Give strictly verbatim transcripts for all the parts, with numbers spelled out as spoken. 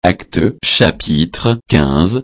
Actes chapitre quinze,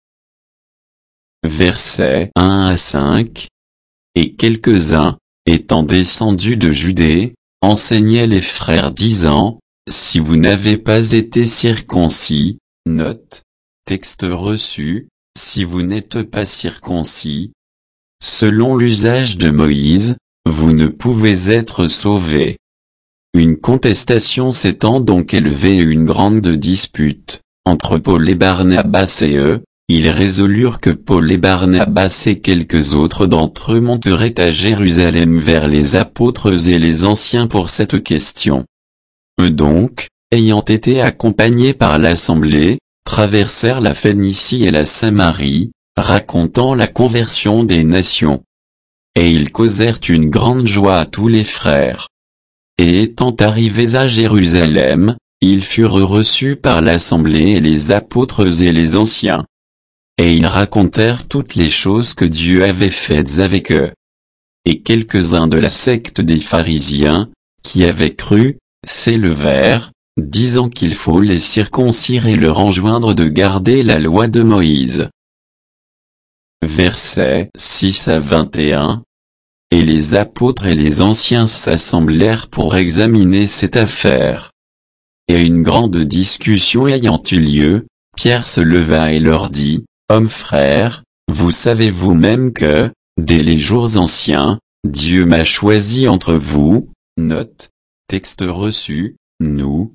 versets un à cinq. Et quelques-uns, étant descendus de Judée, enseignaient les frères disant, si vous n'avez pas été circoncis, note, texte reçu, si vous n'êtes pas circoncis, selon l'usage de Moïse, vous ne pouvez être sauvés. Une contestation s'étant donc élevée et une grande dispute, entre Paul et Barnabas et eux, ils résolurent que Paul et Barnabas et quelques autres d'entre eux monteraient à Jérusalem vers les apôtres et les anciens pour cette question. Eux donc, ayant été accompagnés par l'assemblée, traversèrent la Phénicie et la Samarie, racontant la conversion des nations. Et ils causèrent une grande joie à tous les frères. Et étant arrivés à Jérusalem, ils furent reçus par l'assemblée et les apôtres et les anciens. Et ils racontèrent toutes les choses que Dieu avait faites avec eux. Et quelques-uns de la secte des pharisiens, qui avaient cru, s'élevèrent, disant qu'il faut les circoncire et leur enjoindre de garder la loi de Moïse. Versets six à vingt et un. Et les apôtres et les anciens s'assemblèrent pour examiner cette affaire. Et une grande discussion ayant eu lieu, Pierre se leva et leur dit, hommes frères, vous savez vous-même que, dès les jours anciens, Dieu m'a choisi entre vous, note, texte reçu, nous,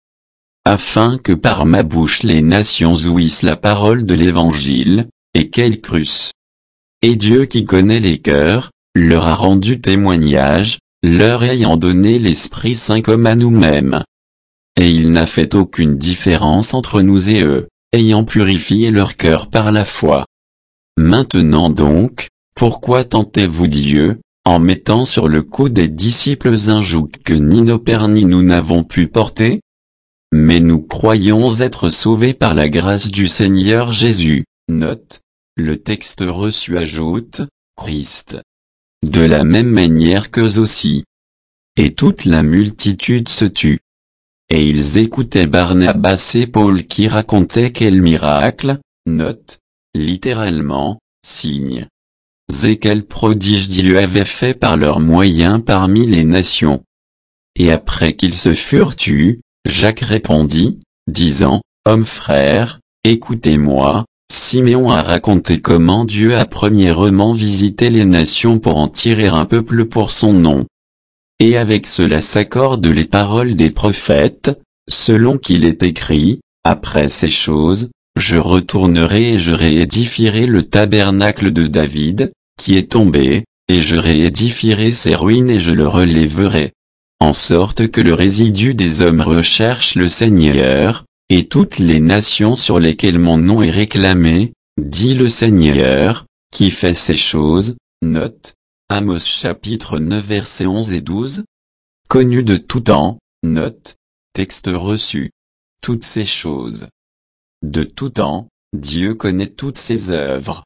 afin que par ma bouche les nations ouïssent la parole de l'Évangile, et qu'elles crussent. Et Dieu qui connaît les cœurs, leur a rendu témoignage, leur ayant donné l'Esprit Saint comme à nous-mêmes. Et il n'a fait aucune différence entre nous et eux, ayant purifié leur cœur par la foi. Maintenant donc, pourquoi tentez-vous Dieu, en mettant sur le cou des disciples un joug que ni nos pères ni nous n'avons pu porter? Mais nous croyons être sauvés par la grâce du Seigneur Jésus. Note, le texte reçu ajoute, Christ. De la même manière qu'eux aussi. Et toute la multitude se tut. Et ils écoutaient Barnabas et Paul qui racontaient quels miracles, note, littéralement, signes, et quels prodiges Dieu avait fait par leurs moyens parmi les nations. Et après qu'ils se furent tus, Jacques répondit, disant, hommes frères, écoutez-moi, Siméon a raconté comment Dieu a premièrement visité les nations pour en tirer un peuple pour son nom. Et avec cela s'accordent les paroles des prophètes, selon qu'il est écrit, après ces choses, je retournerai et je réédifierai le tabernacle de David, qui est tombé, et je réédifierai ses ruines et je le relèverai. En sorte que le résidu des hommes recherche le Seigneur, et toutes les nations sur lesquelles mon nom est réclamé, dit le Seigneur, qui fait ces choses, note, Amos chapitre neuf versets onze et douze, connu de tout temps, note, texte reçu. Toutes ces choses. De tout temps, Dieu connaît toutes ses œuvres.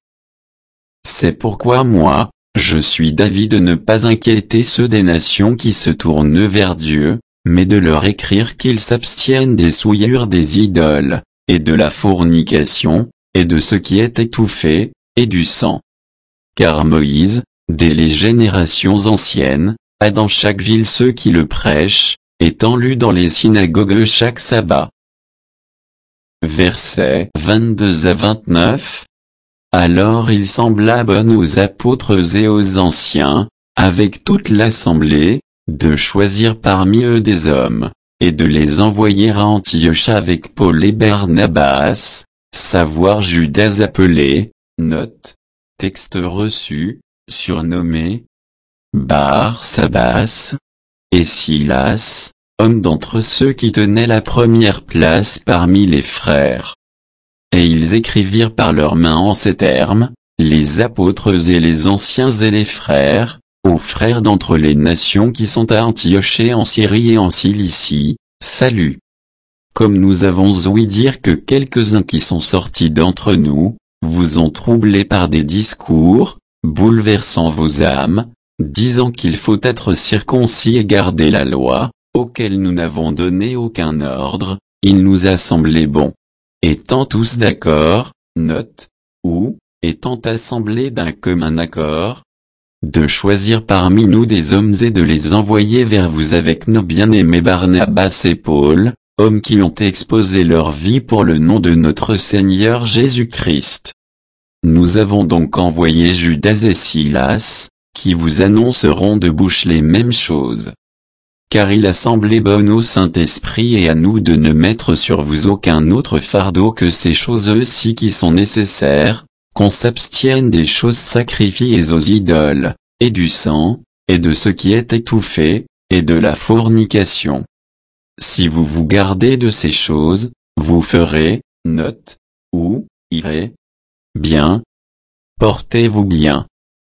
C'est pourquoi moi, je suis d'avis de ne pas inquiéter ceux des nations qui se tournent vers Dieu, mais de leur écrire qu'ils s'abstiennent des souillures des idoles, et de la fornication, et de ce qui est étouffé, et du sang. Car Moïse, dès les générations anciennes, a dans chaque ville ceux qui le prêchent, étant lus dans les synagogues chaque sabbat. Versets vingt-deux à vingt-neuf. Alors il sembla bon aux apôtres et aux anciens, avec toute l'assemblée, de choisir parmi eux des hommes, et de les envoyer à Antioche avec Paul et Barnabas, savoir Judas appelé, note, texte reçu, surnommé Barsabas, et Silas, homme d'entre ceux qui tenaient la première place parmi les frères. Et ils écrivirent par leurs mains en ces termes, les apôtres et les anciens et les frères, aux frères d'entre les nations qui sont à Antioche et en Syrie et en Cilicie, salut. Comme nous avons ouï dire que quelques-uns qui sont sortis d'entre nous, vous ont troublés par des discours, bouleversant vos âmes, disant qu'il faut être circoncis et garder la loi, auquel nous n'avons donné aucun ordre, il nous a semblé bon, étant tous d'accord, note, ou, étant assemblés d'un commun accord, de choisir parmi nous des hommes et de les envoyer vers vous avec nos bien-aimés Barnabas et Paul, hommes qui ont exposé leur vie pour le nom de notre Seigneur Jésus-Christ. Nous avons donc envoyé Judas et Silas, qui vous annonceront de bouche les mêmes choses. Car il a semblé bon au Saint-Esprit et à nous de ne mettre sur vous aucun autre fardeau que ces choses-ci qui sont nécessaires, qu'on s'abstienne des choses sacrifiées aux idoles, et du sang, et de ce qui est étouffé, et de la fornication. Si vous vous gardez de ces choses, vous ferez, note, ou, irez, bien. Portez-vous bien.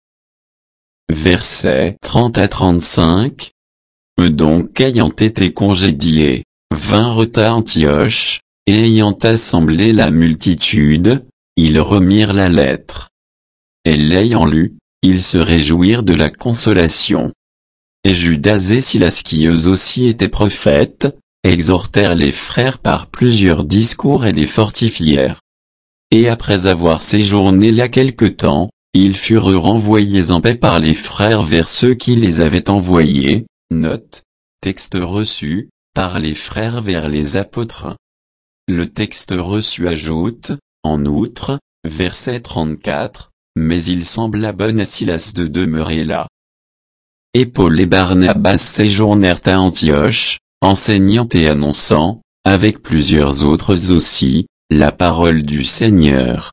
Versets trente à trente-cinq. Eux donc ayant été congédiés, vinrent à Antioche, et ayant assemblé la multitude, ils remirent la lettre. Et l'ayant lue, ils se réjouirent de la consolation. Et Judas et Silas qui eux aussi étaient prophètes, exhortèrent les frères par plusieurs discours et les fortifièrent. Et après avoir séjourné là quelque temps, ils furent renvoyés en paix par les frères vers ceux qui les avaient envoyés, note, texte reçu, par les frères vers les apôtres. Le texte reçu ajoute, en outre, verset trente-quatre, mais il sembla bon à Silas de demeurer là. Et Paul et Barnabas séjournèrent à Antioche, enseignant et annonçant, avec plusieurs autres aussi, la parole du Seigneur.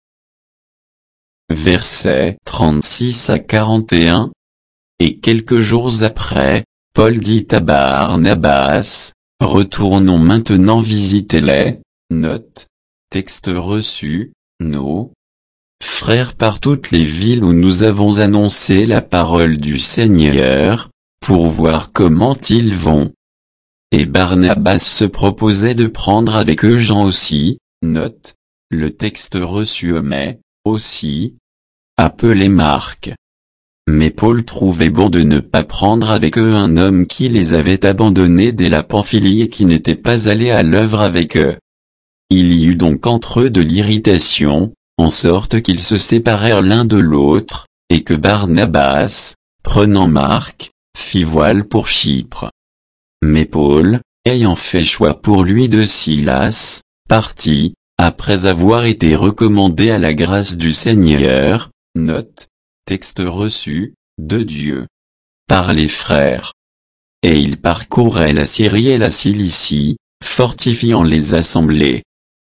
Versets trente-six à quarante et un. Et quelques jours après, Paul dit à Barnabas, retournons maintenant visiter les, note, texte reçu, nos frères par toutes les villes où nous avons annoncé la parole du Seigneur, pour voir comment ils vont. Et Barnabas se proposait de prendre avec eux Jean aussi, note, le texte reçu omet, aussi, appelé Marc. Mais Paul trouvait bon de ne pas prendre avec eux un homme qui les avait abandonnés dès la Pamphylie et qui n'était pas allé à l'œuvre avec eux. Il y eut donc entre eux de l'irritation, en sorte qu'ils se séparèrent l'un de l'autre, et que Barnabas, prenant Marc, fit voile pour Chypre. Mais Paul, ayant fait choix pour lui de Silas, partit, après avoir été recommandé à la grâce du Seigneur, note, texte reçu, de Dieu, par les frères. Et il parcourait la Syrie et la Cilicie, fortifiant les assemblées.